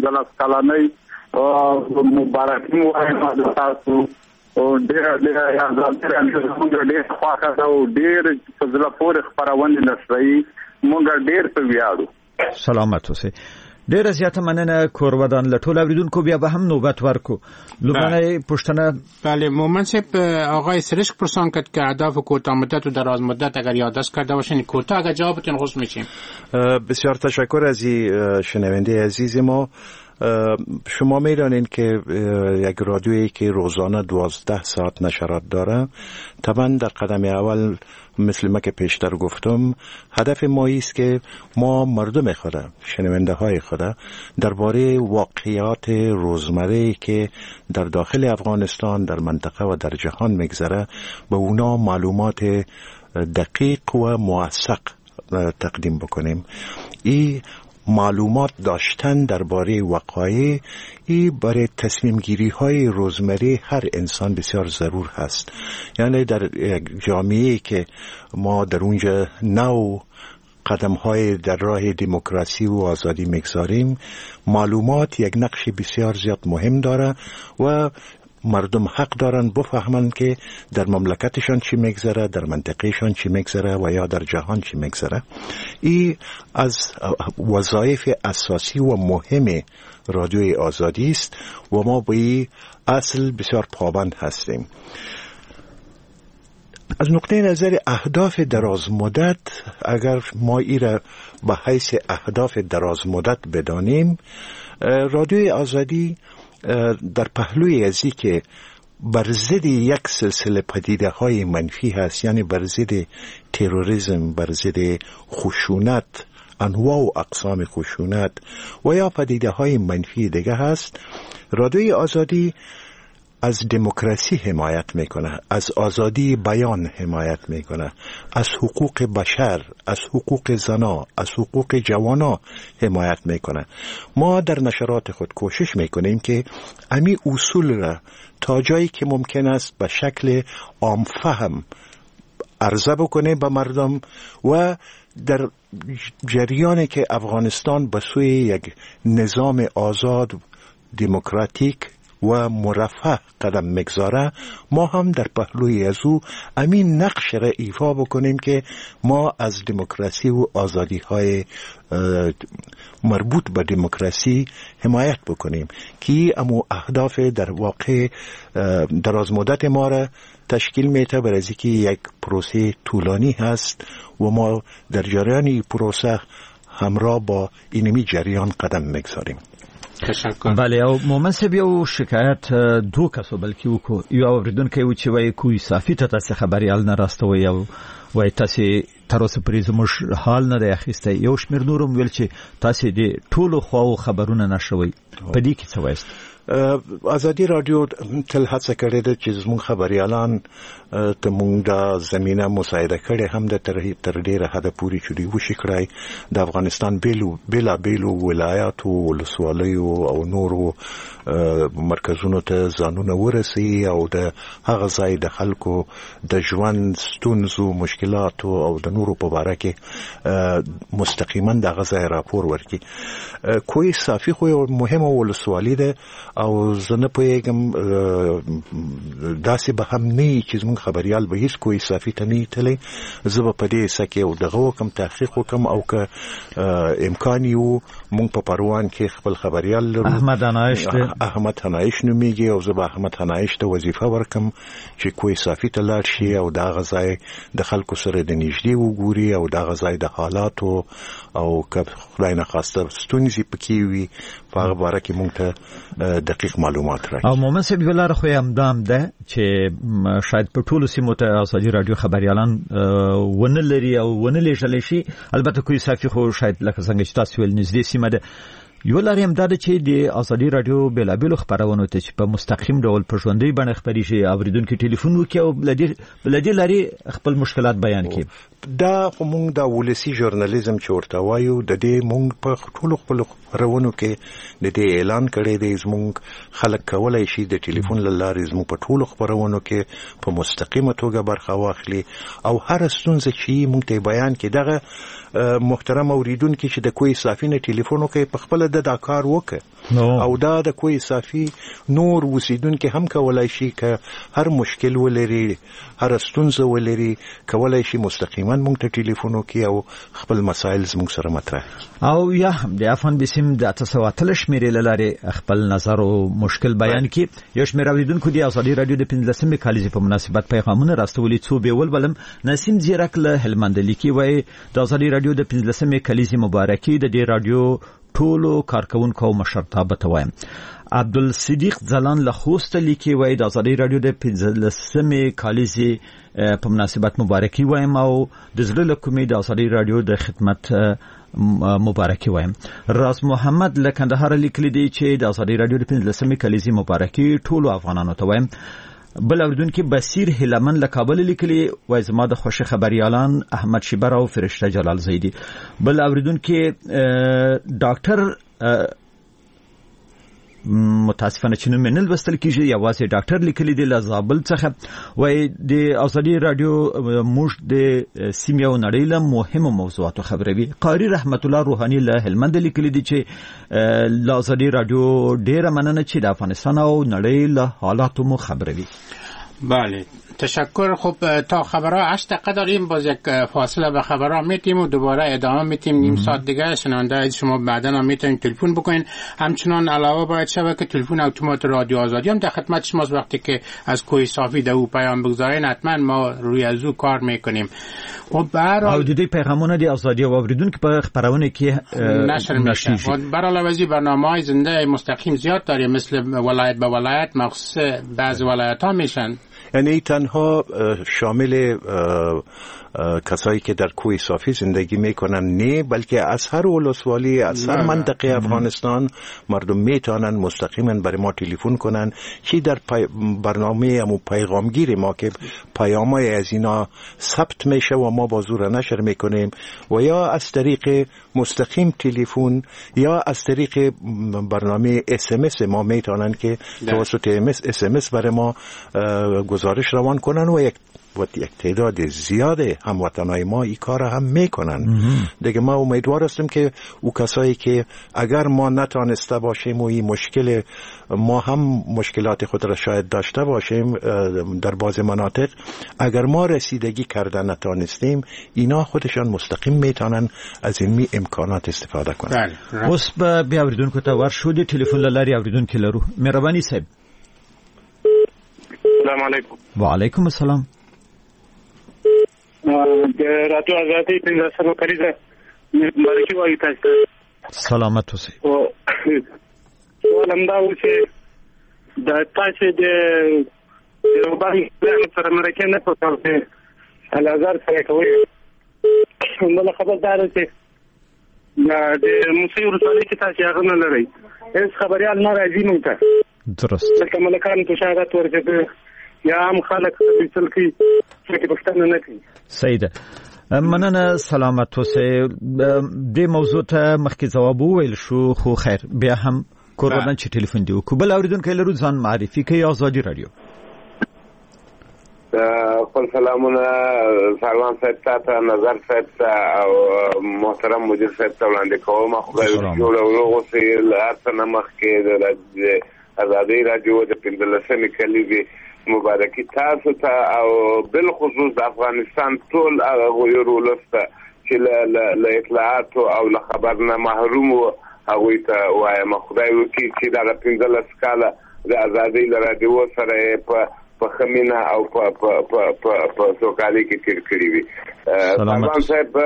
15 کلنۍ مبارکي وایم تاسو او ډېر آزاد ډېر خواخه او ډېر فضله پورې خبرونه نشوي مونږ ډېر په ویاړو. سلامت اوسئ. ډېر زیاته مننه کورودان لټول اوریدونکو بیا به هم نوبت ورکو. لومړی پوښتنه بله مومن صاحب آقای سرشک پرسان کرد که اهداف کوتاه مدت و دراز مدت اگر یادداشت کرده باشین کوتاه اگر جوابتون خوش میشیم. بسیار تشکر از شنونده عزیز ما. شما میدانید که یک رادیویی که روزانه 12 ساعت نشرات داره طبعا در قدم اول مثل ما که پیشتر گفتم هدف ما است که ما مردم خود شنونده های خود درباره واقعیات روزمره که در داخل افغانستان در منطقه و در جهان میگذره به اونا معلومات دقیق و موثق تقدیم بکنیم. این معلومات داشتن درباره وقایع برای تصمیم گیری های روزمره هر انسان بسیار ضرور هست. یعنی در یک جامعه که ما در اونجا نو قدم های در راه دموکراسی و آزادی میگذاریم معلومات یک نقش بسیار زیاد مهم داره و مردم حق دارن بفهمن که در مملکتشان چی میگذره، در منطقهشان چی میگذره و یا در جهان چی میگذره. این از وظایف اساسی و مهم رادیوی آزادی است و ما به این اصل بسیار پابند هستیم. از نقطه نظر اهداف دراز مدت اگر ما این را به حیث اهداف دراز مدت بدانیم رادیوی آزادی در پهلوی ازی که بر ضد یک سلسله پدیده های منفی هست، یعنی بر ضد تروریسم، بر ضد خشونت، انواع و اقسام خشونت و یا پدیده های منفی دیگه هست، رادیوی آزادی از دموکراسی حمایت میکنه، از آزادی بیان حمایت میکنه، از حقوق بشر، از حقوق زنا، از حقوق جوانا حمایت میکنه. ما در نشرات خود کوشش میکنیم که امی اصول را تا جایی که ممکن است به شکل عام فهم عرضه بکنه به مردم و در جریانی که افغانستان به سوی یک نظام آزاد دموکراتیک و مرفه قدم میگذاره ما هم در پهلوی از او امین نقش را ایفا بکنیم که ما از دموکراسی و آزادی های مربوط به دموکراسی حمایت بکنیم که امو اهداف در واقع دراز مدت ما را تشکیل میده برای اینکه یک پروسه طولانی هست و ما در جریان پروسه همراه با اینمی جریان قدم میگذاریم. بله او مومن صاحب یو شکایت دو کسو بلکې وکړو یو اوریدونکی و چې وایي کوی صافي ته تاسو خبريال نه راستوي او وایي تاسو تر اوسه پرې زموږ حال نه دی اخیستی. یو شمېر نورم ویل چې تاسو د ټولو خواو خبرونه نشوي. په دې کې څه وایست؟ آزادی رادیو تل هڅه کړې ده چې زموږ خبريالان ته موږ د زمينه مساعده کړې هم د تر ډیره حد پوری چوري وشي کړای د افغانستان بیلو ولایات او ولسوالیو او نورو مرکزونو ته ځانونه ورسي او د هغه ځای د خلکو د ژوند ستونزو مشکلاتو او د نورو په اړه کې مستقیما د هغه ځای راپور ورکړي. کوی صافي خو مهمه ولسوالی ده او زنه پویګم داسې به هم نه چې زموږ خبريال به هیڅ کوی صافي ته نه تللی. زه په دې سکه او دغه کوم تحقیق وکم او که امکان یو مونږ په پروان کې خپل خبريال لرو احمد هنایش نومیږي او زه به احمد هنایش ته وظیفه ورکم چې کوی صافي ته لاړ شي او دا غځای د خلکو سره د نږدې وګوري او دا غځای د حالاتو او که خدای نه خواسته ستونزې پکې وي په هغه باره کې مونږ ته دقیق معلومات راکړي. او مومن صاحب ولر خو هم دام ده چې شاید په ټولو سیمو ته آزادي رادیو خبريالان ونه لري او ونه لېږل شي. البته کوی صافي خو شاید لکه څنګه چې تاسو ول نږدې سیمه ده. یو لري هم دا چې د آزادي رادیو بلابل خبرونه ته چې په مستقیم ډول په ژوندۍ باندې خبري شي اوریدونکو ټلیفون وکي او بلدي لري خپل مشکلات بیان کړي. دا موږ د ولسی ژورنالیزم چې ورته وایو د دې موږ په ټولو خپل خبرونو کې د دې اعلان کړی دی زموږ خلک کولای شي د ټلیفون لارې زموږ په ټولو خبرونو کې په مستقیمه توګه برخه واخلي او هر ستونزه چې موږ ته بیان کړي. دغه محترم اوریدونکو چې د کوی صافي نه ټلیفون وکړي په خپل دا کار وکړي او دا د کوی صافي نور اوسیدونکو هم کولای شي که هر مشکل ولري هر ستونزه ولري کولای شي مستقیما مونږ ته ټلیفون وکړي او خپل مسایل زموږ سره مطرح او یا هم د افغان بسیم د 900 شمیرې لاره خپل نظر او مشکل بیان کړي. یو شمېر اوریدونکو د ازادي رادیو د 15مې کالیزې په مناسبت پیغامونه راستولي. څو بیول بلم نسیم زیرک له هلمند لیکي وای د ازادي رادیو د 15مې کالیزې مبارکي د دې رادیو ټولو کارکونکو مشرتابه ته وایم. عبدالصدیق زلان له خوست لیکي وای د ازادي رادیو د 15مې کالیزې په مناسبت مبارکي وایم او د زړه له کومې د ازادي رادیو د خدمت مبارکي وایم. راز محمد له کندهار لیکلی دی چې د ازادي رادیو د 15مې کالیزې مبارکي ټولو افغانانو ته وایم. بل اوریدونکو بصیر هلمن له کابل لیکلی وای زما د خوشی خبريالان احمد شیبر او فرشته جلال زیدی. بل اوریدونکو ډاکټر متاسفانه چې نو منل وستل کیږي یوازې ډاکټر لیکلی دی له زابل څخه وای د ازادي رادیو موږ د سیمې او نړۍ له مهمو موضوعاتو خبروي. قاری رحمت الله روحانی له هلمند لیکلی دی چې له ازادي رادیو ډیره مننه چې د افغانستان او نړۍ له حالاتو مو خبروي. بله تشکر. خب تا خبرها 8 دقیقه داریم، باز یک فاصله به خبرها میتیم و دوباره ادامه میتیم. نیم ساعت دیگه شنونده شما بعدا هم میتونید تلفن بکنین. همچنان علاوه باید شبکه تلفن اتومات رادیو آزادی هم در خدمت شماست. وقتی که از کوی صافی در او پیام بگذارین حتما ما روی از او کار میکنیم. خب برای حدودی پیغامونه دی آزادی و اوریدونکو په خبرونه کې نشر میشه. برای علاوه برنامه‌های زنده مستقیم زیاد داریم، مثل ولایت به ولایت، مخصوص بعض ولایت‌ها میشن. یعنی تنها شامل کسایی که در کوه صافی زندگی میکنن نه، بلکه از هر ولسوالی از هر منطقه افغانستان مردم میتونن مستقیما برای ما تلفن کنن که در برنامه و پیغامگیر ما که پیامای از اینا ثبت میشه و ما با زور نشر میکنیم، و یا از طریق مستقیم تلفن یا از طریق برنامه SMS ما میتونن که توسط SMS برای ما گزارش روان کنن و یک تعداد زیاد هموطنای ما این کار هم میکنن. دیگه ما امیدوار هستیم که او کسایی که اگر ما نتانسته باشیم و این مشکل ما هم مشکلات خود را شاید داشته باشیم در بعض مناطق، اگر ما رسیدگی کردن نتانستیم، اینا خودشان مستقیم میتونن از این امکانات استفاده کنن. اوس به بیا اوریدونکو ته ورشو د ټلیفون لاري اوریدونکو لرو. مهرباني صاحب. السلام علیکم. وعلیکم السلام. د رادیو آزادی 15مې کالیزه مبارکي وايي تاسو. سلامت اوسئ. او ولهم دا و چې د تاسو د باندې سره مرکه نه پوهاوه الازار سره کوي. نو خبردار چې د موسیقي ورسالي کې تاسو هغه نه لري. هیڅ خبريال نه راځي مونږ ته. درست. لکه ملکان ته شهادت ورکړي یا هم خلک مثل کی چې پښتنه نه کوي. صحیح ده. مننه. سلامت اوسئ. د موضوع ته مخکې جواب وویل شو، خو خیر بیا هم کورودن چې ټلیفون دی وکړو. بل اوریدونکو لرو ځان معرفي کوي. آزادي رادیو. خپل سلامونه سلام صاحب ته، نظر صاحب ته او محترم مدیر صاحب ته وړاندې کوم. خدای دې جوړ اوسئ. لارڅ نمخ کې د آزادي رادیو د 15مې کالیزې مبارکي تاسو ته او بل خصوص د افغانستان ټول هغه ولسته چې له اطلاعات او له خبر نه محروم وو، هغوی ته وایم خدای وکړي چې دا 15 کاله د آزادۍ له رادیو سره په خمینه او په سوکالۍ کې تیر کړي وي. سلمان صاحب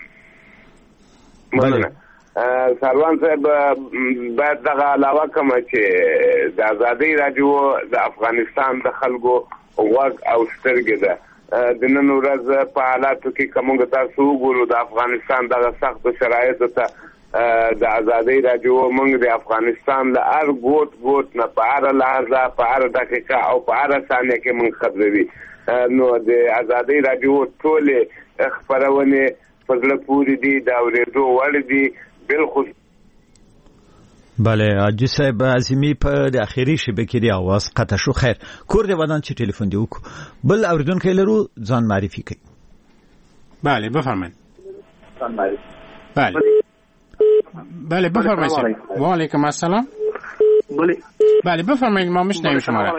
مننه. سروان صاحب باید دغه علاوه کوم چې د آزادۍ رادیو د افغانستان د خلکو غوږ او سترګې ده. د نن ورځ په حالاتو کې کومه تاسو وګورو د افغانستان دغه سخت شرایطو ته د آزادۍ رادیو موږ د افغانستان له هر ګوټ نه په هر لحظه په هر دقیقه او په هر ثانیه کې موږ خبروي. نو د آزادۍ رادیو ټولې خبرونه په زړه پورې دي، د اورېدو وړ دي. بالخصوص بله حاجی صاحب عظیمی په د اخیری شبکې دی आवाज قطع شو. خیر کور دی ودان چې ټلیفون دی وکړو. بل اوریدونکو لرو ځان معرفي کوي. بله بفرمایید. ځان معرفي. بله بله بفرمایید. و علیکم السلام. بله بفرمایید ما میشنویم شما را.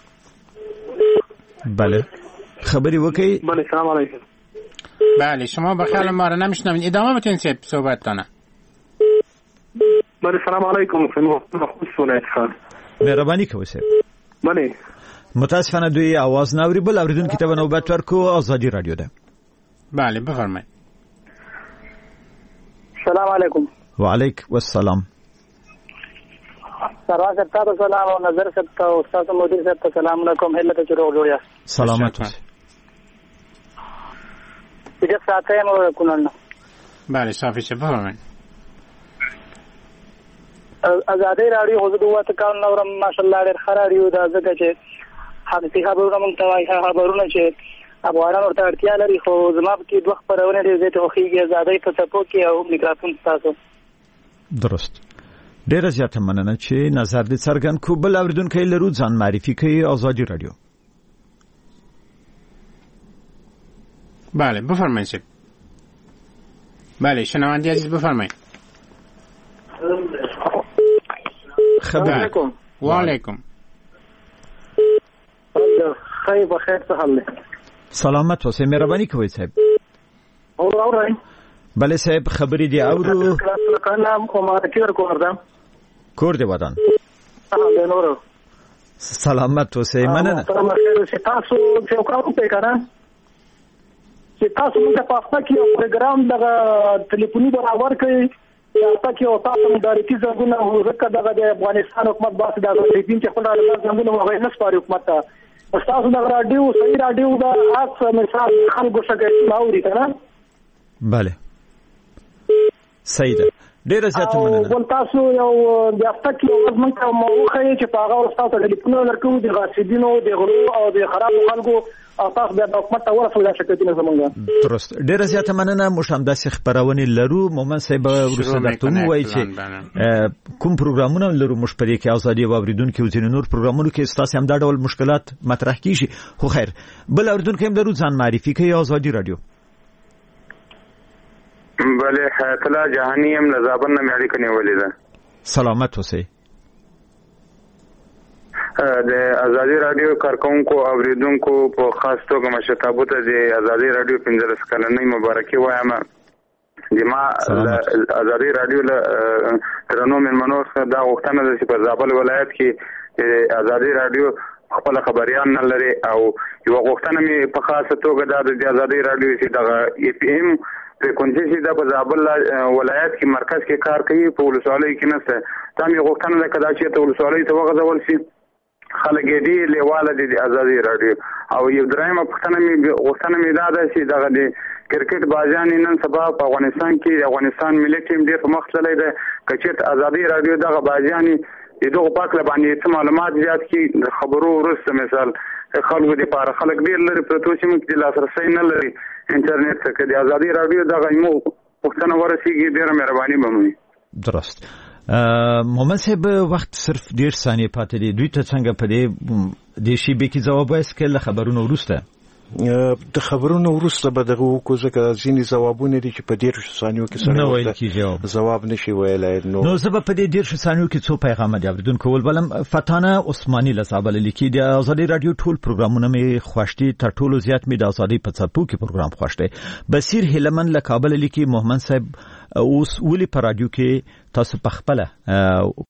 بله خبری وکی. بله سلام علیکم. بله شما بخیر ما را نمیشنوید ادامه بدین صحبتتان. بله سلام علیکم خود سونایت خان. مهربانی کوي صاحب. بله متاسفانه دوی आवाज ناوري بل اوریدونکو ته نوبت ورکو آزادی رادیو ده. بله بفرمایید. سلام علیکم. و علیکم السلام. سرور صاحب ته سلام او نظر صاحب ته او استاد مدیر صاحب ته سلام علیکم. هله ته جوړ جوړیا. سلامت اوسه. دې ساته مو کونن. بله صافي شه بفرمایید. آزادی رادیو حضور وخت کار نورم ماشاءالله ډېر خراړیو دا ځکه چې حقیقي خبرونه مونږ ته وایي خبرونه چې افغانان ورته اړتیا لري خو زما په کې دوه خبرونه ډېر زیات خوښیږي آزادی په څپو کې او میکروفون تاسو. درست. ډېر زیات مننه چې نظر دې څرګند کو بل اوریدونکو لرو ځان معرفي کوي آزادی رادیو. بله بفرمایید. بله شنونده عزیز بفرمایید. خبر و علیکم. خیر بخیر څه حال دی؟ سلامت اوسئ مهرباني کوئ صاحب. اورئ؟ بله صاحب خبرې دی اورو. کلام کومه کیر کوردم. کور دی ودان. نورو. سلامت اوسئ مننه. تاسو چې کار کوئ کنه؟ چې تاسو موږ په خپل کې یو پروګرام د ټلیفوني برابر کړئ. تاسو او تاسو مدارکی زنګونه ورکه د افغانستان حکومت باسي د دین چې خپل راځي زنګونه وغوي نه سپاري حکومت ته. تاسو د رادیو صحیح رادیو دا اص مثال خلکو څنګه ماوري کنه. بله صحیح ده. ډیر زیات مننه. ول تاسو یو د افتک یو وزمن ته موخه چې په هغه ورستاو ته ټلیفون ورکو د غاصبینو د غلو او د خراب خلکو او تاسو د حکومت ته ورسول شکایتونه زمونږه. درست. ډیر زیات مننه مشام داسې خبرونه لرو مومن صاحب ورسره درته وایي چې کوم پروګرامونه لرو مشپري کې ازادي او اوریدونکو ځین نور پروګرامونو کې تاسو هم دا ډول مشکلات مطرح کیږي خو خیر بل اوریدونکو هم لرو ځان معرفي کوي آزادی رادیو. بله حیات الله جهانی هم لزابن نه مې اړیکه نیولې ده. سلامت اوسئ. د آزادی رادیو کارکونکو اوریدونکو په خاص توګه مشتابو ته د آزادی رادیو 15 کلنۍ مبارکي وایم. د ما آزادی رادیو له ترنو منمنو دا وختونه د په زابل ولایت کې آزادی رادیو خپل خبريان نه لري او یو وختونه می په خاصه توګه د آزادی رادیو چې د ای پی ایم فریکونسي د په زابل ولایت کې مرکز کې کار کوي په ولسوالۍ کې نشته. تام یو وختونه د کدا چې ته ولسوالۍ ته وغځول شي خلک دې لیواله د آزادی رادیو او یو درېمه وختونه می دا ده چې دغه د کرکټ بازان نن سبا په افغانستان کې د افغانستان ملي ټیم ډېر په مخ تللی دی. کچېت آزادی رادیو دغه بازان دغه پاک باندې څه معلومات زیات کی خبرو ورسته مثال خلکو د پاره خلک ډېر لري پروتو چې موږ د لاسرسي نه لري انټرنیټ ته کې د آزادی رادیو دغه یو وختونه ورسیږي ډېر مهرباني بموي. درست. محمد صاحب وخت صرف 1.5 ثانیه پاتې دی دوی ته څنګه په دې د شی به کې جواب وایسکل خبرونه ورسته د خبرونو وروسته به دغه وکړو ځکه ځینې ځوابونه دي چې په 10 ثانیو کې سره نه ویل کیږي ځواب نشي ویلای. نو زه په دې 10 ثانیو کې څو پیغام دی اوریدونکو ولبلم فتانه عثماني لزابل لیکي د آزادی رادیو ټول پروګرامونه می خوښتي تر ټولو زیات می د آزادی په څپو کې پروګرام خوښتي. بصیر هلمن له کابل لیکي محمد صاحب اوس ولي په رادیو کې تاسو په خپل